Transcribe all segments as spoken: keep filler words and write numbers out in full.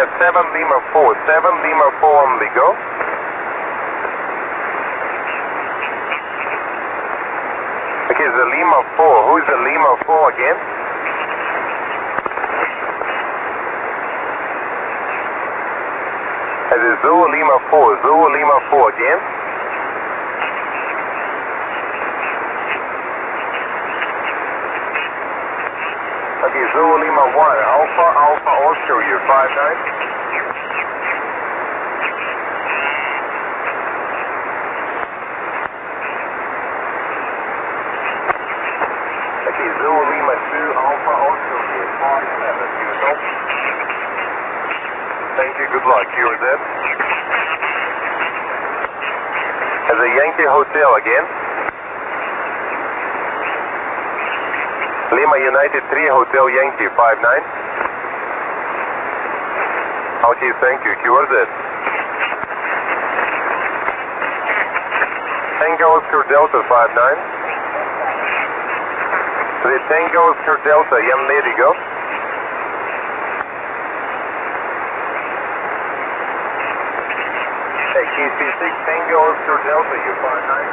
seven Lima four, seven Lima four only, go. Okay, the Lima four, who is the Lima four again? It is Zulu Lima four, Zulu Lima four again. Okay, Zulu Lima one, Alpha, Alpha Oscar, you five nine. Okay, Zulu Lima two, Alpha Oscar, you five seven, you know. Thank you, good luck, you are there. As a Yankee Hotel again. Lima United three, Hotel Yankee five nine. Okay, thank you, Q R Z. Tango Oscar Delta five nine. The Tango Oscar Delta, young lady, go. Hey, K C six, Tango Oscar Delta, you five nine.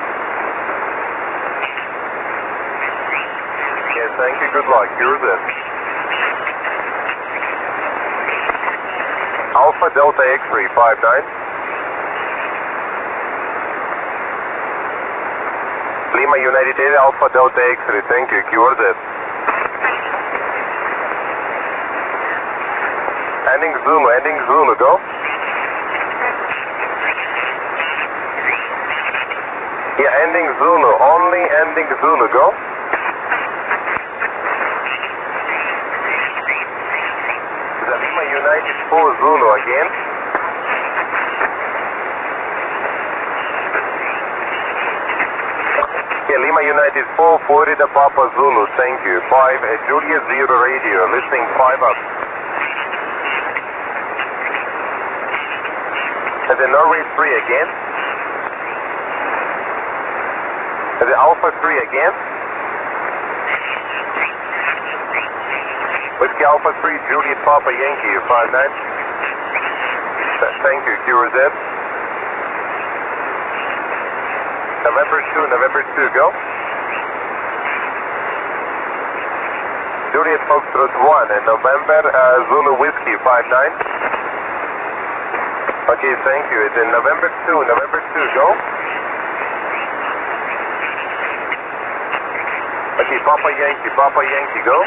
Yes, thank you, good luck, here's it. Alpha Delta X-ray five nine. Lima United eight, Alpha Delta X-ray, thank you, Q R Z. Ending Zulu, ending Zulu, go. Yeah, ending Zulu, only ending Zulu, go. Lima United four Zulu again. Yeah, Lima United four, Florida Papa Zulu, thank you. five, uh, Julia Zero Radio, listening five up. And the Norway three again. And the Alpha three again. Whiskey Alpha three, Juliet Papa Yankee, five nine. Thank you, Q R Z. November two, November two, go. Juliet Foxtrot one, and November uh, Zulu Whiskey, five nine. Okay, thank you. It's in November two, November two, go. Okay, Papa Yankee, Papa Yankee, go.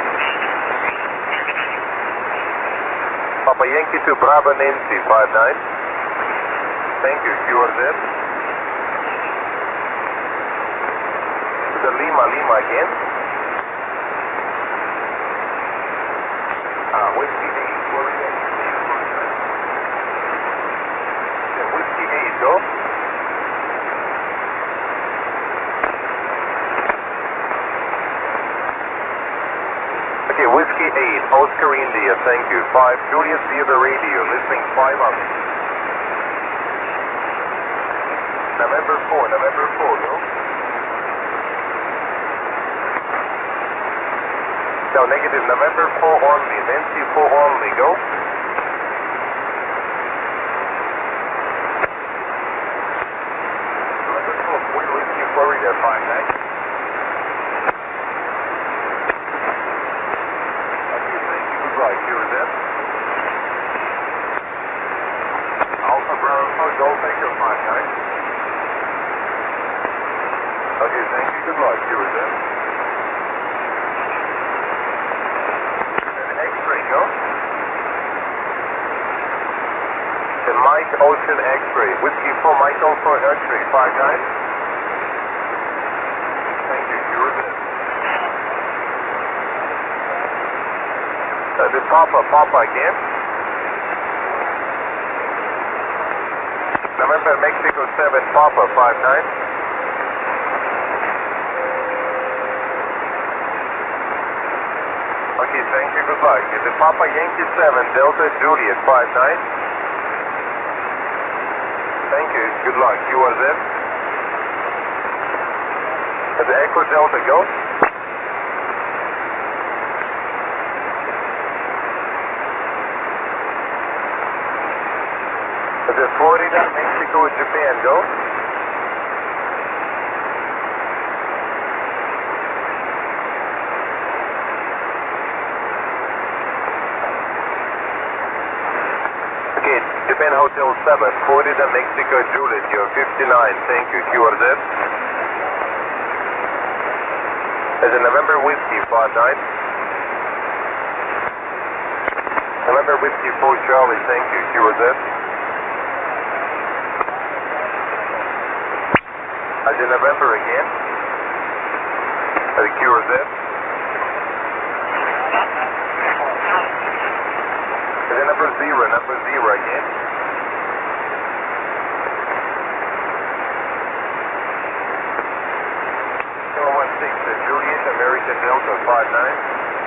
Papa Yankee to Bravo Nancy, five nine. Thank you, Q R Z. The Lima, Lima again. Ah, Whiskey eight, Florida. The Whiskey eight, go. Okay, Whiskey eight, Oscar India, thank you. five, Julius Theater Radio, listening five up. November four, November four, go. No, negative, November four only, Nancy four only, go. November four, Whiskey Florida, five nine. Right, here is it. Alpha Bravo, Gold Maker five nine. Okay, thank you, good luck, here is it. And X-ray, go. The Mike Ocean X-ray, Whiskey for Michael for X-ray, five nine. Thank you, here is it. Uh, the Papa, Papa again. November Mexico seven, Papa five nine. Okay, thank you, good luck. The Papa Yankee seven, Delta Juliet five nine. Thank you, good luck. You are there. The Echo Delta, go. The Florida, Mexico, Japan, go. Okay, Japan Hotel seven, Florida, Mexico, Juliet, you're fifty-nine, thank you, Q R Z. As a November Whiskey, five nine. November Whiskey, four Charlie, thank you, Q R Z. As in November again. As a Q R Z. As in number zero, number zero again. Kilo one six, uh, Juliet, American Delta, five nine.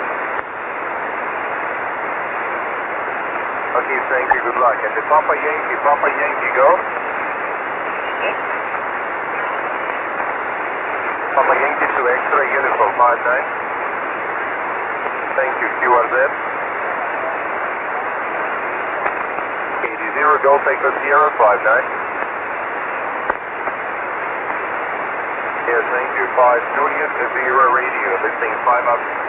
Okay, thank you, good luck. And the Papa Yankee, Papa Yankee, go. Papa Yankee to Extra Uniform, five nine. Thank you, Q R Z. eighty zero, Golf Echo Sierra, five nine. Yes, thank you, five Juliet, zero radio, listening five up.